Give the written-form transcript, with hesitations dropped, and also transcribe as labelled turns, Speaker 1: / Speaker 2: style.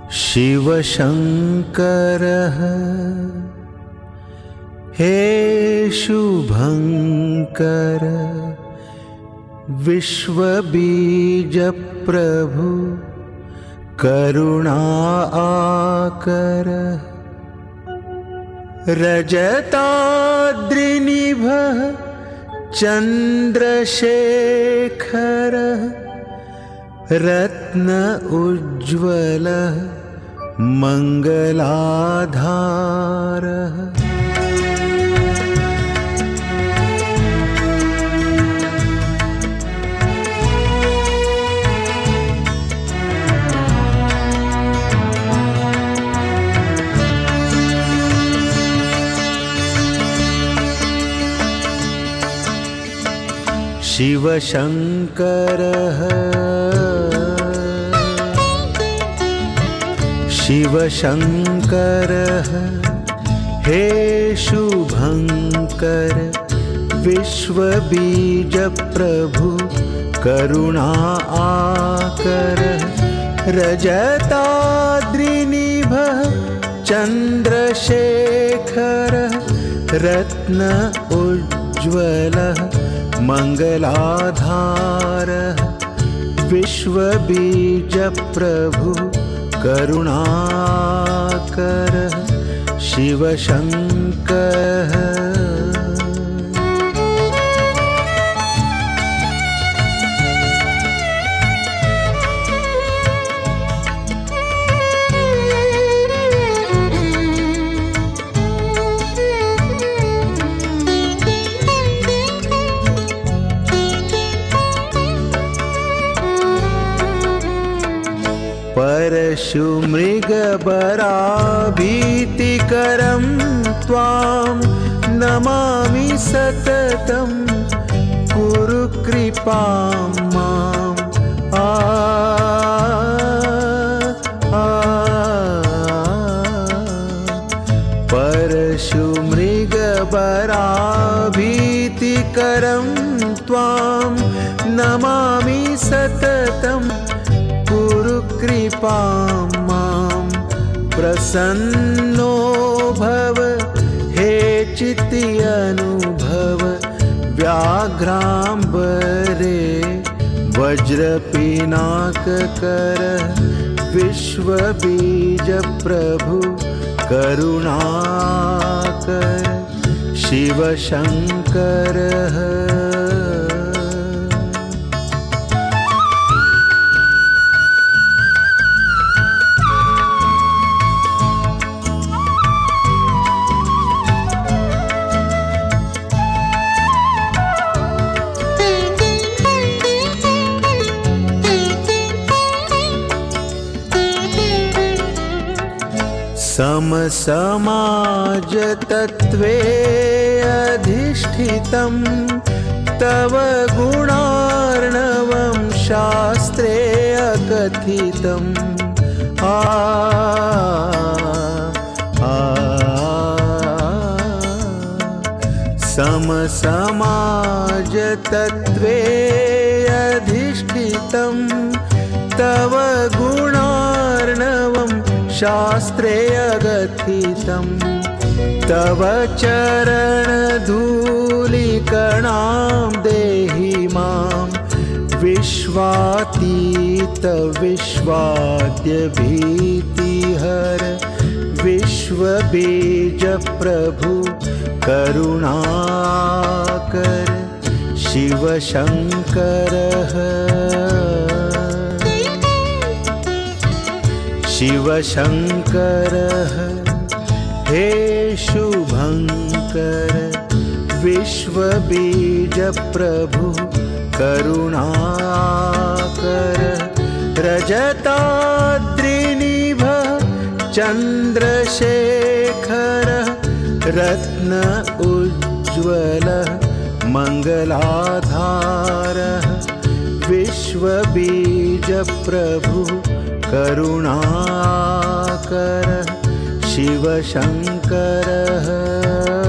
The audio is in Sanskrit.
Speaker 1: शिवशङ्करः हे शुभङ्कर विश्वबीजप्रभु करुणा आकर रजताद्रिनिभः चन्द्रशेखरः रत्न उज्ज्वलः मङ्गलाधारः शिवशङ्करः शिवशङ्करः हे शुभङ्कर विश्वबीजप्रभु करुणा आकर रजताद्रिनिभः चन्द्रशेखरः रत्न उज्ज्वलः मङ्गलाधारः विश्वबीजप्रभु करुणाकर शिवशङ्करः परशुमृगबराभीतिकरं त्वां नमामि सततं कुरु कृपां माम् परशुमृगबराभीतिकरं त्वां नमामि सततं कृपां मां प्रसन्नो भव हे चित्ति अनुभव व्याघ्रांबरे वज्रपिनाककर विश्वबीजप्रभु करुणाकर शिवशङ्करः समसमाजतत्त्वे अधिष्ठितं तव गुणार्णवं शास्त्रे अकथितं समसमाजतत्त्वे अधिष्ठितं तव गुणार्णवं शास्त्रे अगथितं तव चरणधूलिकणां देहि मां विश्वातीत विश्वाद्य भीतिहर विश्वबीजप्रभु करुणाकर शिवशङ्करः शिवशङ्करः हे शुभङ्कर विश्वबीजप्रभु करुणाकर रजताद्रिनिभः चन्द्रशेखरः रत्न उज्ज्वलः मङ्गलाधारः विश्वबीजप्रभु करुणाकर शिवशङ्करः